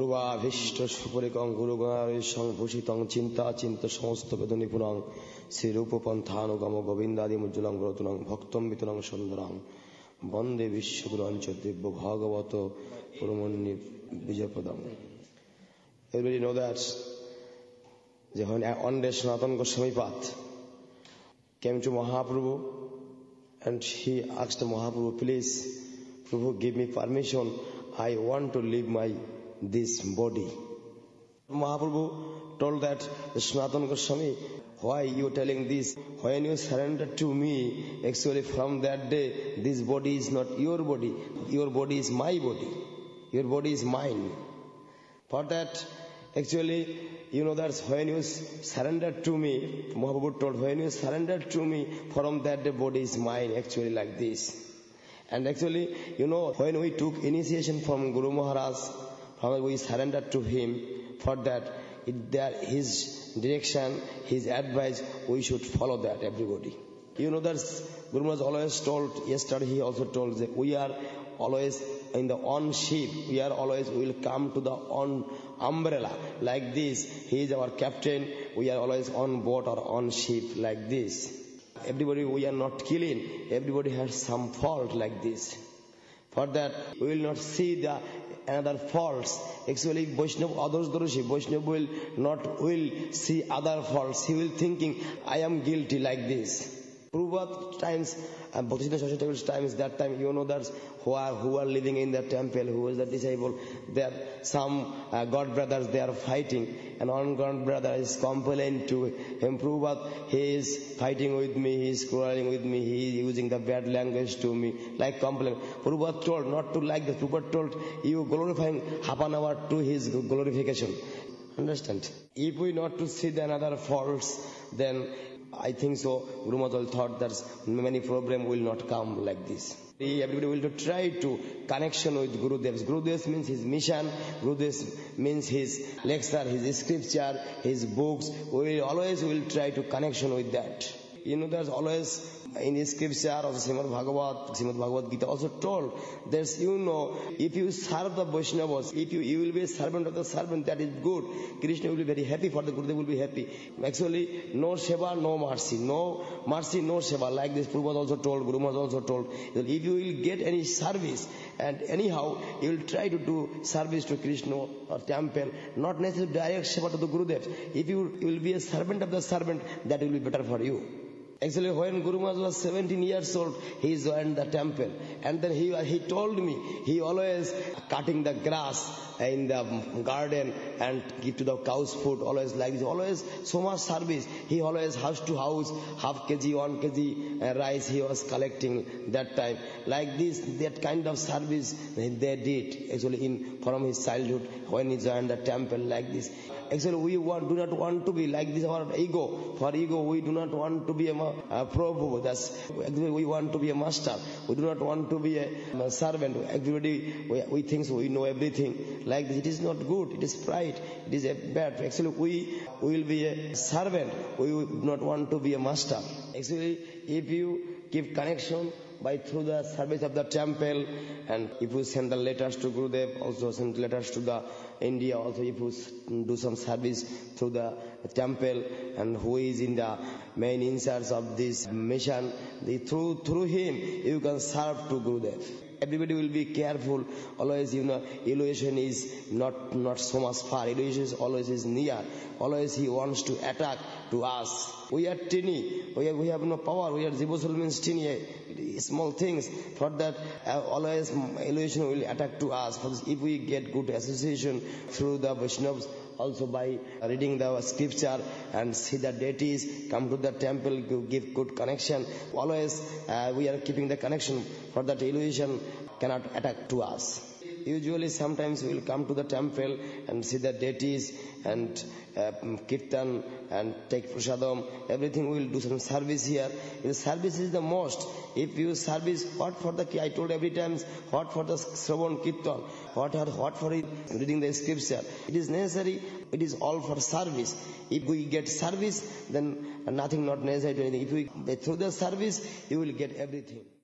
পূর্বাভীষ্ট সুপরিকং গুরুগণারেশং ভূষিতং চিন্তা চিন্ত সমস্ত বেদনিপুণং শ্রীরূপপন্থানুগম গোবিন্দাদিমুজ্জ্বলং ব্রতুনং ভক্তম বিতরং সুন্দরং বন্দে বিশ্বগুরঞ্চ দিব্য ভাগবত পরমন্নি বিজয়পদম. Everybody know that when one day Sanatana Goswami Path came to Mahaprabhu and he asked Mahaprabhu, please, Prabhu, give me permission. I want to leave this body. Mahaprabhu told that Sanatana Goswami, why you telling this? When you surrender to me, actually from that day, this body is not your body. Your body is my body. Your body is mine. For that, actually, you know that when you surrender to me, Mahaprabhu told, when you surrender to me, from that day body is mine, actually like this. And actually, you know, when we took initiation from Guru Maharaj, we surrendered to him. For that, his direction, his advice, we should follow that, everybody. You know that Guru Maharaj always told, yesterday he also told that we are always in the on ship, we will come to the on umbrella, like this. He is our captain, we are always on board or on ship, like this. Everybody, we are not killing, everybody has some fault like this. For that, we will not see the another faults. Actually, Vaishnava, others Darushi, Vaishnava will not see other faults. He will thinking, I am guilty like this. Prabhupada times, Bhaktisiddhanta Saraswati Thakur's times, that time, you know that who are living in the temple, who is the disciple, there some God brothers, they are fighting, and one God brother is complaining to him, Prabhupada, he is fighting with me, he is quarreling with me, he is using the bad language to me, like complaining. Prabhupada told not to like that. Prabhupada told, you glorifying half an hour to his glorification. Understand? If we not to see the another faults, then I think so, Guru Maharaj thought that many problems will not come like this. Everybody will try to connection with Gurudev. Gurudev means his mission, Gurudev means his lecture, his scripture, his books. We always will try to connection with that. You know, there's always in the scripture of Srimad Bhagavad Gita also told, there's, you know, if you serve the Vaishnavas, if you will be a servant of the servant, that is good. Krishna will be very happy, for the Gurudev will be happy. Actually, no seva, no mercy. No mercy, no seva. Like this, Prabhupada also told, Guru Maharaj also told, that if you will get any service, and anyhow, you will try to do service to Krishna or temple, not necessarily direct seva to the Gurudev. If you will be a servant of the servant, that will be better for you. Actually, when Guru Maharaj was 17 years old, he joined the temple. And then he told me, he always cutting the grass in the garden and give to the cows food, always like this, always so much service. He always house to house, half kg, 1 kg rice he was collecting that time. Like this, that kind of service they did, actually from his childhood, when he joined the temple like this. Actually, we do not want to be like this, our ego. For ego, we do not want to be a Prabhu. That's actually we want to be a master. We do not want to be a servant. Everybody, we think so, we know everything. Like this, it is not good. It is pride. It is a bad. Actually, we will be a servant. We do not want to be a master. Actually, if you give connection by through the service of the temple, and if you send the letters to Gurudev, also send letters to the India, also if you do some service through the temple, and who is in the main in charge of this mission, through him you can serve to Gurudev. Everybody will be careful. Always, you know, illusion is not so much far. Illusion is always is near. Always he wants to attack to us. We are teeny. We have no power. We are Jivasal means teeny, small things. For that, always illusion will attack to us. For this, if we get good association through the Vaishnavas, also by reading the scripture and see the deities, come to the temple, give good connection. Always we are keeping the connection, for that illusion cannot attack to us. Usually sometimes we will come to the temple and see the deities and kirtan and take prasadam, everything. We will do some service here. The service is the most. If you service, what for the, I told every time, what for the Shravan Kirtan, what for reading the scripture. It is necessary, it is all for service. If we get service, then nothing not necessary to anything. If we, through the service, you will get everything.